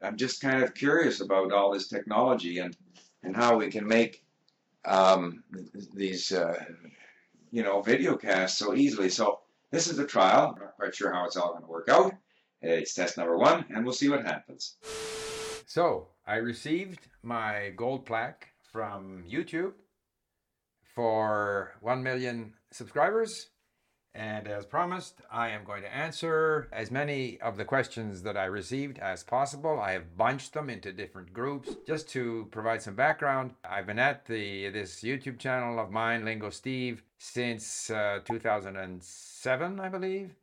I'm just kind of curious about all this technology and how we can make um, these video casts so easily. So this is a trial. I'm not quite sure how it's all going to work out. It's test number one, and we'll see what happens. So I received my gold plaque from YouTube for 1 million subscribers. And as promised, I am going to answer as many of the questions that I received as possible. I have bunched them into different groups. Just to provide some background, I've been at this YouTube channel of mine, Lingo Steve, since 2007, I believe.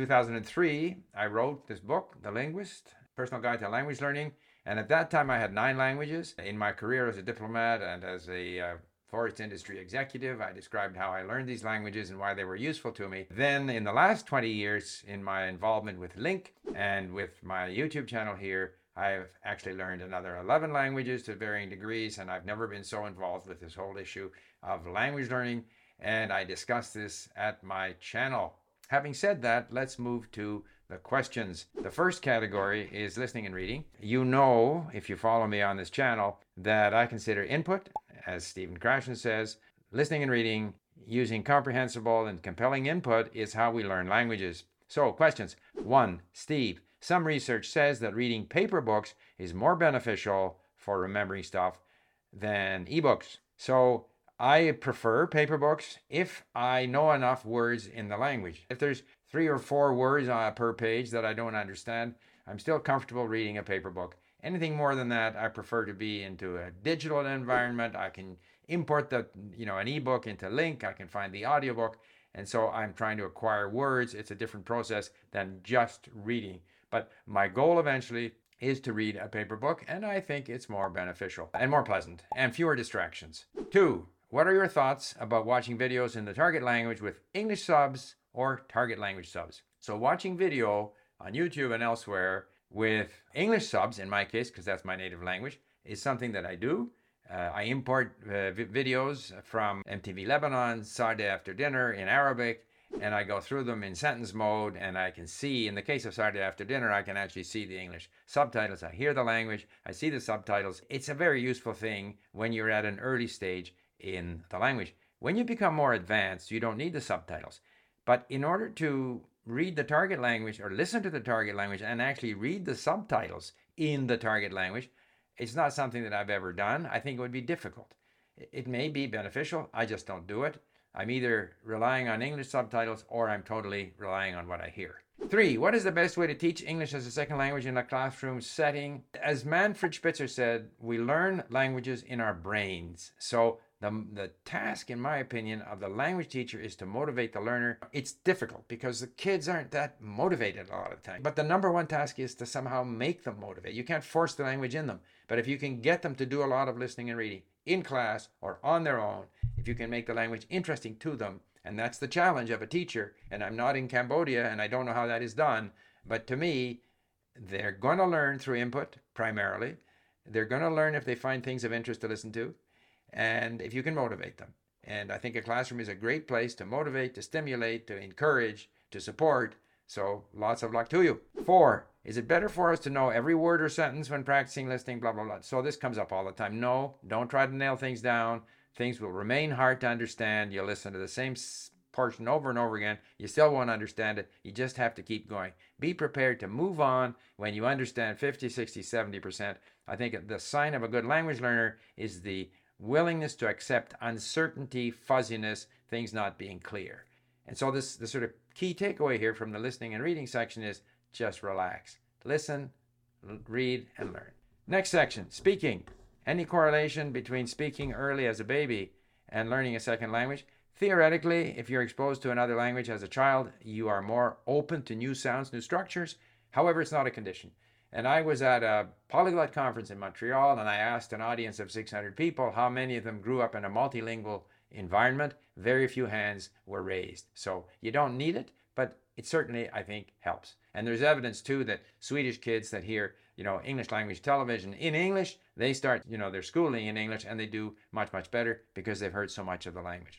2003, I wrote this book, The Linguist, Personal Guide to Language Learning. And at that time, I had 9 languages. In my career as a diplomat and as a forest industry executive, I described how I learned these languages and why they were useful to me. Then in the last 20 years, in my involvement with LingQ and with my YouTube channel here, I've actually learned another 11 languages to varying degrees, and I've never been so involved with this whole issue of language learning, and I discuss this at my channel. Having said that, let's move to the questions. The first category is listening and reading. You know, if you follow me on this channel, that I consider input, as Stephen Krashen says, listening and reading using comprehensible and compelling input is how we learn languages. So, questions. 1. Steve, some research says that reading paper books is more beneficial for remembering stuff than ebooks. So, I prefer paper books if I know enough words in the language. If there's 3 or 4 words per page that I don't understand, I'm still comfortable reading a paper book. Anything more than that, I prefer to be into a digital environment. I can import an ebook into LingQ. I can find the audiobook. And so I'm trying to acquire words. It's a different process than just reading. But my goal eventually is to read a paper book, and I think it's more beneficial and more pleasant and fewer distractions. 2. What are your thoughts about watching videos in the target language with English subs or target language subs? So watching video on YouTube and elsewhere with English subs, in my case, because that's my native language, is something that I do. I import videos from MTV Lebanon, Saturday After Dinner in Arabic, and I go through them in sentence mode, and I can see, in the case of Saturday After Dinner, I can actually see the English subtitles. I hear the language, I see the subtitles. It's a very useful thing when you're at an early stage in the language. When you become more advanced, you don't need the subtitles. But in order to read the target language or listen to the target language and actually read the subtitles in the target language, it's not something that I've ever done. I think it would be difficult. It may be beneficial. I just don't do it. I'm either relying on English subtitles or I'm totally relying on what I hear. 3. What is the best way to teach English as a second language in a classroom setting? As Manfred Spitzer said, we learn languages in our brains. So the task, in my opinion, of the language teacher is to motivate the learner. It's difficult because the kids aren't that motivated a lot of the time. But the number one task is to somehow make them motivate. You can't force the language in them. But if you can get them to do a lot of listening and reading in class or on their own, if you can make the language interesting to them, and that's the challenge of a teacher, and I'm not in Cambodia and I don't know how that is done, but to me, they're going to learn through input primarily. They're going to learn if they find things of interest to listen to, and if you can motivate them. And I think a classroom is a great place to motivate, to stimulate, to encourage, to support. So lots of luck to you. 4. Is it better for us to know every word or sentence when practicing listening, blah, blah, blah? So this comes up all the time. No, don't try to nail things down. Things will remain hard to understand. You'll listen to the same portion over and over again. You still won't understand it. You just have to keep going. Be prepared to move on when you understand 50, 60, 70%. I think the sign of a good language learner is the willingness to accept uncertainty, fuzziness, things not being clear. And so the sort of key takeaway here from the listening and reading section is just relax. Listen, read, and learn. Next section, speaking. Any correlation between speaking early as a baby and learning a second language? Theoretically, if you're exposed to another language as a child, you are more open to new sounds, new structures. However, it's not a condition. And I was at a polyglot conference in Montreal, and I asked an audience of 600 people how many of them grew up in a multilingual environment. Very few hands were raised. So you don't need it, but it certainly, I think, helps. And there's evidence, too, that Swedish kids that hear, English language television in English, they start, their schooling in English, and they do much, much better because they've heard so much of the language.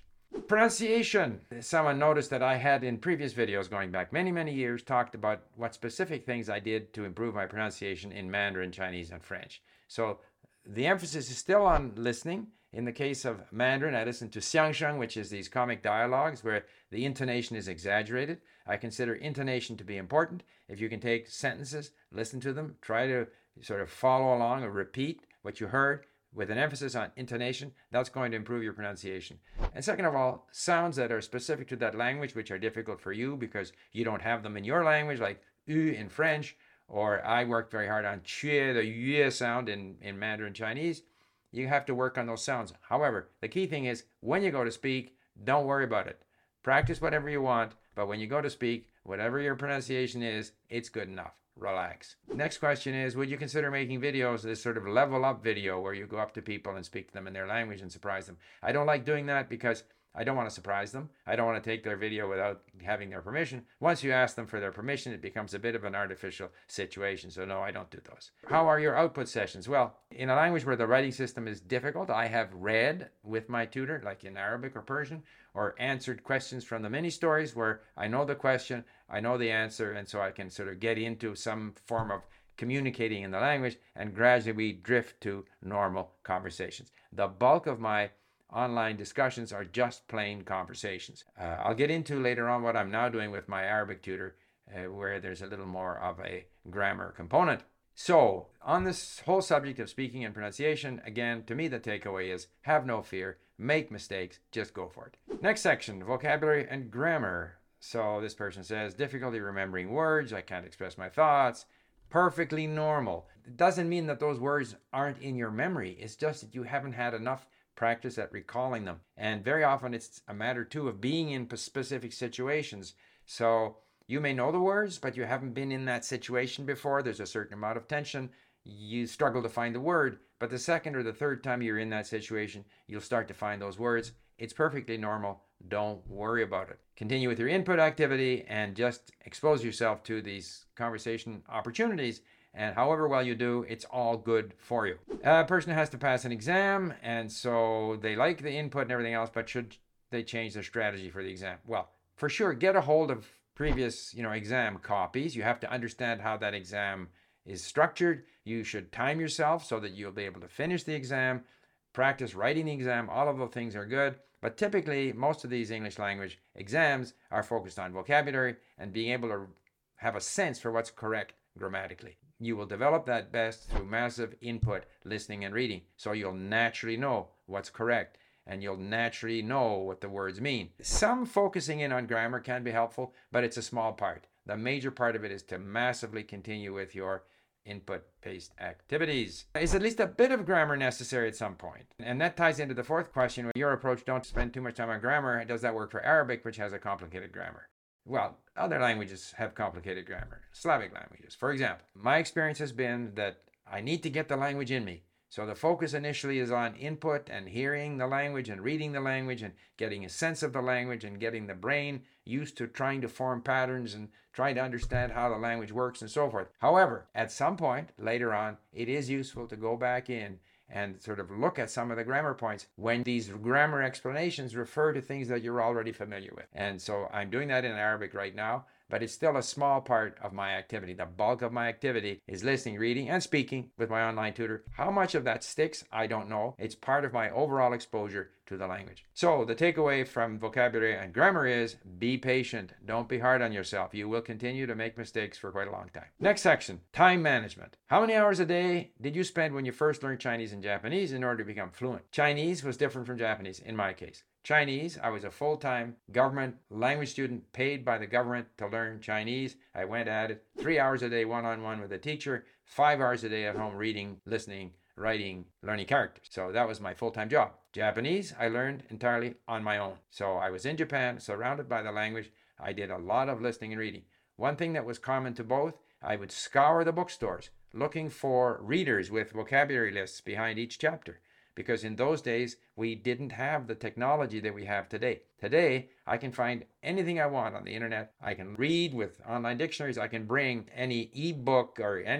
Pronunciation. Someone noticed that I had in previous videos going back many, many years talked about what specific things I did to improve my pronunciation in Mandarin, Chinese, and French. So the emphasis is still on listening. In the case of Mandarin, I listen to xiangsheng, which is these comic dialogues where the intonation is exaggerated. I consider intonation to be important. If you can take sentences, listen to them, try to sort of follow along or repeat what you heard with an emphasis on intonation, that's going to improve your pronunciation. And second of all, sounds that are specific to that language, which are difficult for you because you don't have them in your language, like U in French, or I worked very hard on qie, the yue sound in Mandarin Chinese. You have to work on those sounds. However, the key thing is when you go to speak, don't worry about it. Practice whatever you want, but when you go to speak, whatever your pronunciation is, it's good enough. Relax. Next question is, would you consider making videos, this sort of level up video where you go up to people and speak to them in their language and surprise them? I don't like doing that because I don't want to surprise them. I don't want to take their video without having their permission. Once you ask them for their permission, it becomes a bit of an artificial situation. So no, I don't do those. How are your output sessions? Well, in a language where the writing system is difficult, I have read with my tutor, like in Arabic or Persian, or answered questions from the mini stories where I know the question, I know the answer, and so I can sort of get into some form of communicating in the language, and gradually we drift to normal conversations. The bulk of my online discussions are just plain conversations. I'll get into later on what I'm now doing with my Arabic tutor, where there's a little more of a grammar component. So, on this whole subject of speaking and pronunciation, again, to me the takeaway is have no fear, make mistakes, just go for it. Next section, vocabulary and grammar. So this person says, difficulty remembering words, I can't express my thoughts. Perfectly normal. It doesn't mean that those words aren't in your memory. It's just that you haven't had enough practice at recalling them. And very often it's a matter too of being in specific situations. So you may know the words, but you haven't been in that situation before. There's a certain amount of tension. You struggle to find the word, but the second or the third time you're in that situation, you'll start to find those words. It's perfectly normal. Don't worry about it. Continue with your input activity and just expose yourself to these conversation opportunities. And however well you do, it's all good for you. A person has to pass an exam, and so they like the input and everything else, but should they change their strategy for the exam? Well, for sure, get a hold of previous, exam copies. You have to understand how that exam is structured. You should time yourself so that you'll be able to finish the exam, practice writing the exam. All of those things are good. But typically, most of these English language exams are focused on vocabulary and being able to have a sense for what's correct grammatically. You will develop that best through massive input, listening, and reading. So you'll naturally know what's correct and you'll naturally know what the words mean. Some focusing in on grammar can be helpful, but it's a small part. The major part of it is to massively continue with your input-based activities. Is at least a bit of grammar necessary at some point? And that ties into the fourth question. Your approach, don't spend too much time on grammar. Does that work for Arabic, which has a complicated grammar? Well, other languages have complicated grammar. Slavic languages, for example. My experience has been that I need to get the language in me. So the focus initially is on input and hearing the language and reading the language and getting a sense of the language and getting the brain used to trying to form patterns and trying to understand how the language works and so forth. However, at some point later on, it is useful to go back in and sort of look at some of the grammar points when these grammar explanations refer to things that you're already familiar with. And so I'm doing that in Arabic right now, but it's still a small part of my activity. The bulk of my activity is listening, reading, and speaking with my online tutor. How much of that sticks, I don't know. It's part of my overall exposure to the language. So the takeaway from vocabulary and grammar is be patient. Don't be hard on yourself. You will continue to make mistakes for quite a long time. Next section, time management. How many hours a day did you spend when you first learned Chinese and Japanese in order to become fluent? Chinese was different from Japanese in my case. Chinese, I was a full-time government language student paid by the government to learn Chinese. I went at it 3 hours a day one-on-one with a teacher, 5 hours a day at home reading, listening, writing, learning characters. So that was my full-time job. Japanese, I learned entirely on my own. So I was in Japan, surrounded by the language. I did a lot of listening and reading. One thing that was common to both, I would scour the bookstores looking for readers with vocabulary lists behind each chapter. Because in those days, we didn't have the technology that we have today. Today, I can find anything I want on the internet. I can read with online dictionaries. I can bring any ebook or any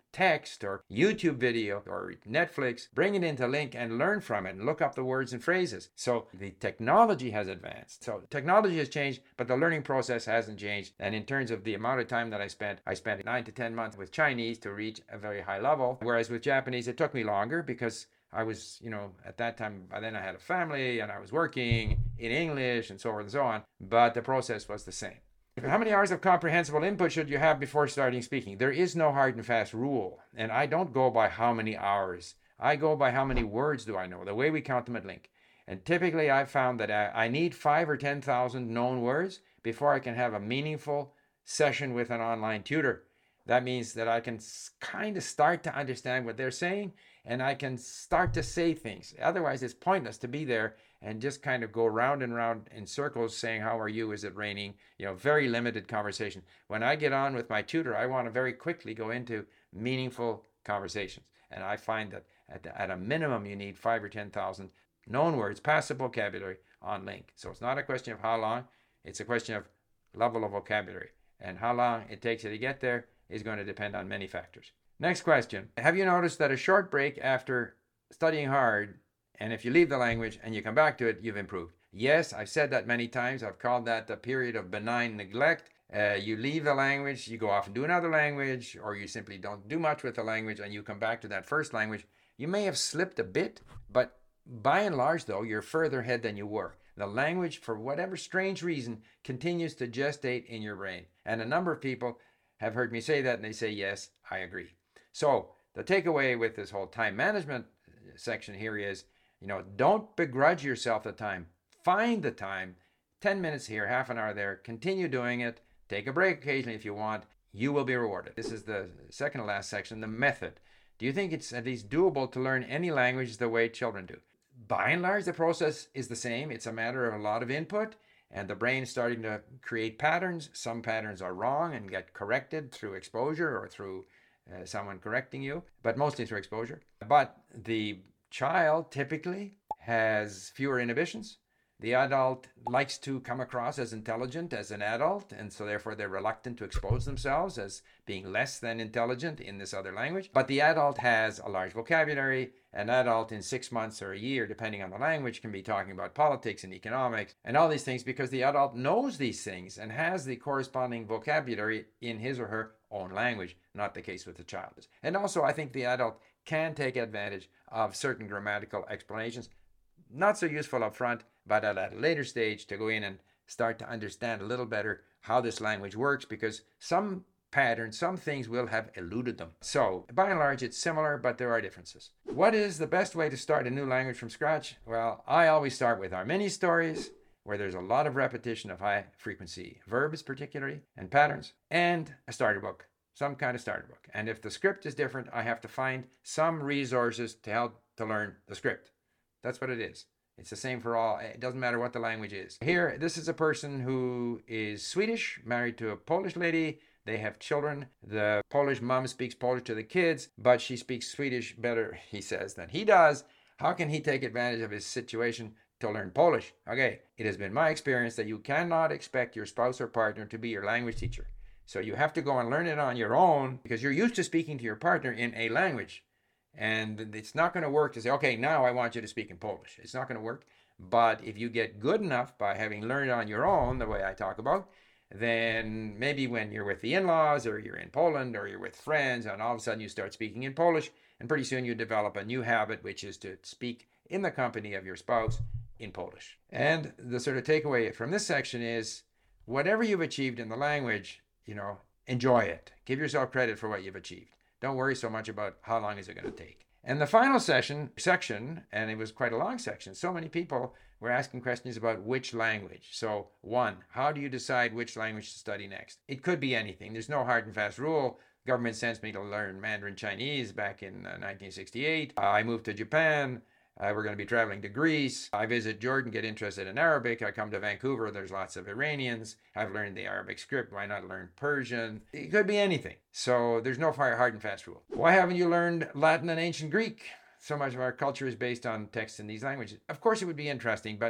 text or YouTube video or Netflix, bring it into LingQ and learn from it and look up the words and phrases. So the technology has advanced. So technology has changed, but the learning process hasn't changed. And in terms of the amount of time that I spent 9 to 10 months with Chinese to reach a very high level, whereas with Japanese, it took me longer because I was, at that time, by then I had a family and I was working in English and so forth and so on, but the process was the same. How many hours of comprehensible input should you have before starting speaking? There is no hard and fast rule, and I don't go by how many hours. I go by how many words do I know, the way we count them at LingQ. And typically I've found that I need 5,000 or 10,000 known words before I can have a meaningful session with an online tutor. That means that I can kind of start to understand what they're saying, and I can start to say things. Otherwise, it's pointless to be there and just kind of go round and round in circles saying, how are you? Is it raining? Very limited conversation. When I get on with my tutor, I want to very quickly go into meaningful conversations. And I find that at a minimum, you need 5,000 or 10,000 known words, passive vocabulary on LingQ. So it's not a question of how long, it's a question of level of vocabulary. And how long it takes you to get there is going to depend on many factors. Next question. Have you noticed that a short break after studying hard, and if you leave the language and you come back to it, you've improved? Yes, I've said that many times. I've called that the period of benign neglect. You leave the language, you go off and do another language, or you simply don't do much with the language and you come back to that first language. You may have slipped a bit, but by and large, though, you're further ahead than you were. The language, for whatever strange reason, continues to gestate in your brain. And a number of people have heard me say that, and they say, yes, I agree. So the takeaway with this whole time management section here is, don't begrudge yourself the time. Find the time, 10 minutes here, half an hour there, continue doing it, take a break occasionally if you want, you will be rewarded. This is the second to last section, the method. Do you think it's at least doable to learn any language the way children do? By and large, the process is the same. It's a matter of a lot of input, and the brain is starting to create patterns. Some patterns are wrong and get corrected through exposure or through someone correcting you, but mostly through exposure. But the child typically has fewer inhibitions. The adult likes to come across as intelligent as an adult, and so therefore they're reluctant to expose themselves as being less than intelligent in this other language. But the adult has a large vocabulary. An adult in 6 months or a year, depending on the language, can be talking about politics and economics and all these things because the adult knows these things and has the corresponding vocabulary in his or her own language. Not the case with the child. And also, I think the adult can take advantage of certain grammatical explanations. Not so useful up front, but at a later stage to go in and start to understand a little better how this language works, because some patterns, some things will have eluded them. So by and large, it's similar, but there are differences. What is the best way to start a new language from scratch? Well, I always start with our mini stories, where there's a lot of repetition of high frequency verbs particularly, and patterns, and a starter book, some kind of starter book. And if the script is different, I have to find some resources to help to learn the script. That's what it is. It's the same for all. It doesn't matter what the language is. Here, this is a person who is Swedish, married to a Polish lady. They have children. The Polish mom speaks Polish to the kids, but she speaks Swedish better, he says, than he does. How can he take advantage of his situation to learn Polish? Okay, it has been my experience that you cannot expect your spouse or partner to be your language teacher. So you have to go and learn it on your own because you're used to speaking to your partner in a language. And it's not going to work to say, okay, now I want you to speak in Polish. It's not going to work. But if you get good enough by having learned on your own, the way I talk about, then maybe when you're with the in-laws or you're in Poland or you're with friends and all of a sudden you start speaking in Polish, and pretty soon you develop a new habit, which is to speak in the company of your spouse in Polish. And the sort of takeaway from this section is whatever you've achieved in the language, enjoy it. Give yourself credit for what you've achieved. Don't worry so much about how long is it going to take. And the final section, and it was quite a long section, so many people were asking questions about which language. So 1, how do you decide which language to study next? It could be anything. There's no hard and fast rule. Government sends me to learn Mandarin Chinese back in 1968. I moved to Japan. We're going to be traveling to Greece. I visit Jordan, get interested in Arabic. I come to Vancouver. There's lots of Iranians. I've learned the Arabic script. Why not learn Persian? It could be anything. So there's no hard and fast rule. Why haven't you learned Latin and ancient Greek? So much of our culture is based on texts in these languages. Of course, it would be interesting, but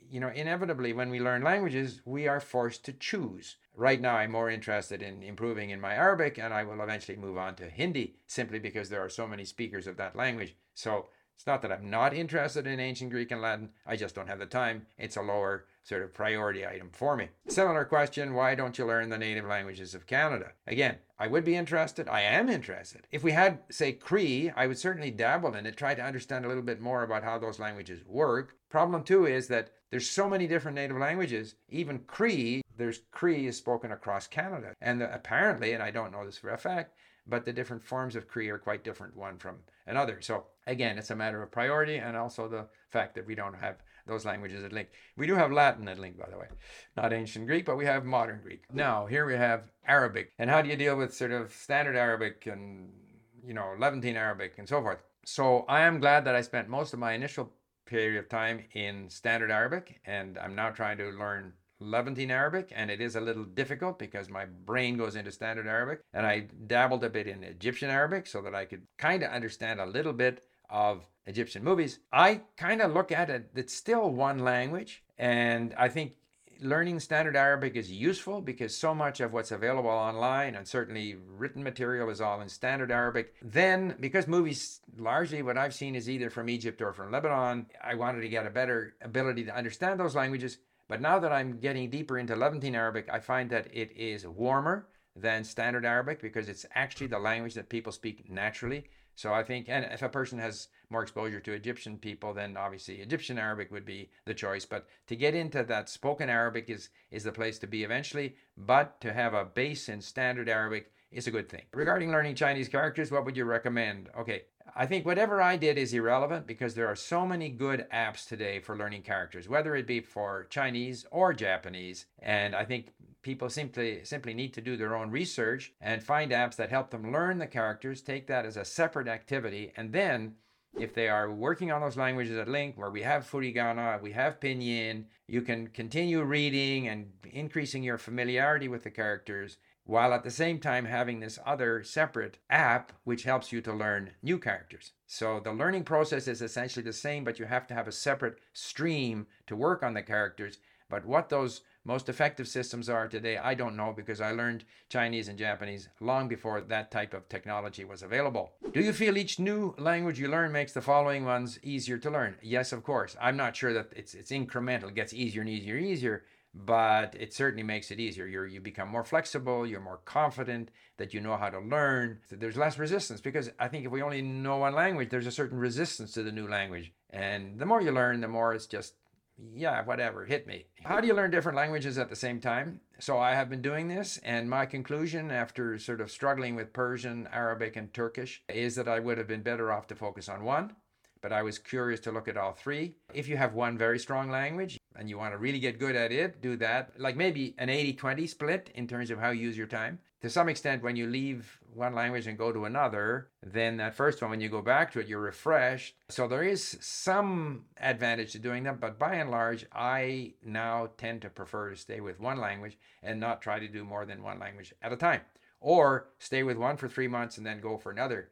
inevitably when we learn languages, we are forced to choose. Right now, I'm more interested in improving in my Arabic, and I will eventually move on to Hindi simply because there are so many speakers of that language. So it's not that I'm not interested in ancient Greek and Latin, I just don't have the time. It's a lower sort of priority item for me. Similar question, why don't you learn the native languages of Canada? Again, I would be interested. I am interested. If we had, say, Cree, I would certainly dabble in it, try to understand a little bit more about how those languages work. Problem too is that there's so many different native languages. Even Cree, Cree is spoken across Canada. And apparently, and I don't know this for a fact, but the different forms of Cree are quite different one from another. So again, it's a matter of priority and also the fact that we don't have those languages at Link. We do have Latin at Link, by the way. Not ancient Greek, but we have modern Greek. Now, here we have Arabic. And how do you deal with sort of standard Arabic and, Levantine Arabic and so forth? So I am glad that I spent most of my initial period of time in standard Arabic, and I'm now trying to learn Levantine Arabic, and it is a little difficult because my brain goes into standard Arabic, and I dabbled a bit in Egyptian Arabic so that I could kind of understand a little bit of Egyptian movies. I kind of look at it, it's still one language, and I think learning standard Arabic is useful because so much of what's available online and certainly written material is all in standard Arabic. Then, because movies, largely what I've seen is either from Egypt or from Lebanon, I wanted to get a better ability to understand those languages. But now that I'm getting deeper into Levantine Arabic, I find that it is warmer than standard Arabic because it's actually the language that people speak naturally. So I think, and if a person has more exposure to Egyptian people, then obviously Egyptian Arabic would be the choice. But to get into that spoken Arabic is the place to be eventually. But to have a base in standard Arabic is a good thing. Regarding learning Chinese characters, what would you recommend? Okay, I think whatever I did is irrelevant because there are so many good apps today for learning characters, whether it be for Chinese or Japanese. And I think people simply need to do their own research and find apps that help them learn the characters, take that as a separate activity, and then if they are working on those languages at Link, where we have Furigana, we have Pinyin, you can continue reading and increasing your familiarity with the characters, while at the same time having this other separate app which helps you to learn new characters. So the learning process is essentially the same, but you have to have a separate stream to work on the characters. But what those most effective systems are today, I don't know because I learned Chinese and Japanese long before that type of technology was available. Do you feel each new language you learn makes the following ones easier to learn? Yes, of course. I'm not sure that it's incremental. It gets easier and easier and easier, but it certainly makes it easier. You become more flexible, you're more confident that you know how to learn. There's less resistance because I think if we only know one language, there's a certain resistance to the new language. And the more you learn, the more it's just, yeah, whatever, hit me. How do you learn different languages at the same time? So I have been doing this, and my conclusion after sort of struggling with Persian, Arabic, and Turkish is that I would have been better off to focus on one, but I was curious to look at all three. If you have one very strong language and you want to really get good at it, do that. Like maybe an 80-20 split in terms of how you use your time. To some extent, when you leave one language and go to another, then that first one, when you go back to it, you're refreshed. So there is some advantage to doing that, but by and large, I now tend to prefer to stay with one language and not try to do more than one language at a time. Or stay with one for 3 months and then go for another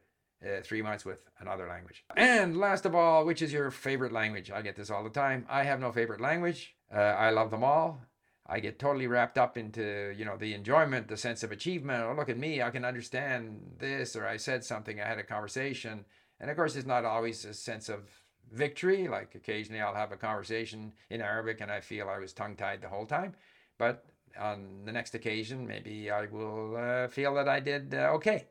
3 months with another language. And last of all, which is your favorite language? I get this all the time. I have no favorite language. I love them all. I get totally wrapped up into, the enjoyment, the sense of achievement. Oh, look at me, I can understand this, or I said something, I had a conversation. And of course, it's not always a sense of victory. Like occasionally I'll have a conversation in Arabic and I feel I was tongue-tied the whole time. But on the next occasion, maybe I will feel that I did okay.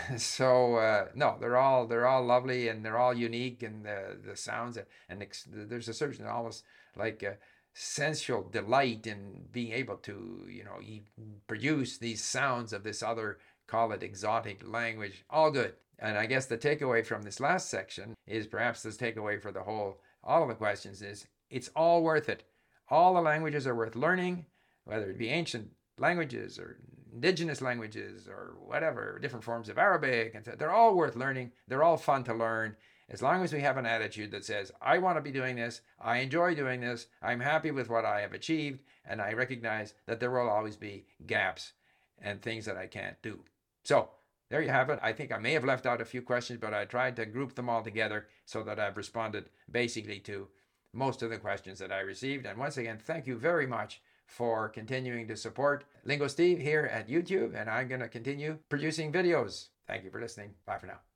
No, they're all lovely and they're all unique, and the sounds and there's a certain almost like sensual delight in being able to produce these sounds of this other, call it exotic language. All good. And I guess the takeaway from this last section is perhaps this takeaway for all of the questions is it's all worth it. All the languages are worth learning, whether it be ancient languages or indigenous languages or whatever, different forms of Arabic, and they're all worth learning. They're all fun to learn. As long as we have an attitude that says, I want to be doing this, I enjoy doing this, I'm happy with what I have achieved, and I recognize that there will always be gaps and things that I can't do. So there you have it. I think I may have left out a few questions, but I tried to group them all together so that I've responded basically to most of the questions that I received. And once again, thank you very much for continuing to support Lingo Steve here at YouTube. And I'm going to continue producing videos. Thank you for listening. Bye for now.